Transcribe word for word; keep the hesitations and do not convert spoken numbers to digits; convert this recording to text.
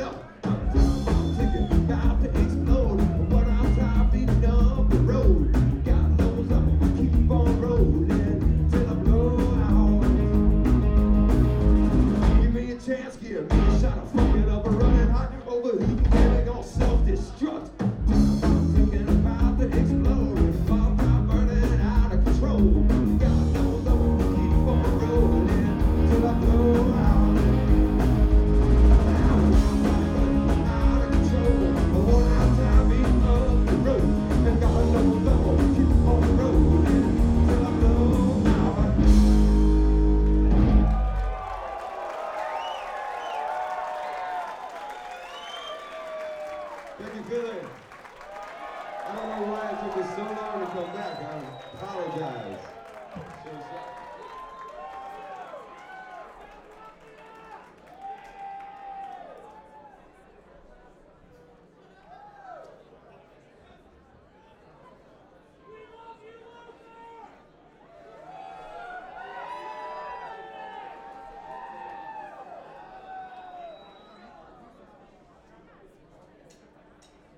up. I'm thinking about to explode, but I'm driving up the road. God knows I'm gonna keep on rolling till I blow out. Give me a chance, give me a shot. I'm fucking up, running hot, overheating, getting all self-destruct. I'm thinking about to explode, while I'm burning out of control. God knows I'm gonna keep on rolling till I blow out. Out of control, but I'm driving up the road, and God knows I'm gonna keep on rolling till I blow out. Thank you, Billy. I don't know why it took us so long to come back. I apologize.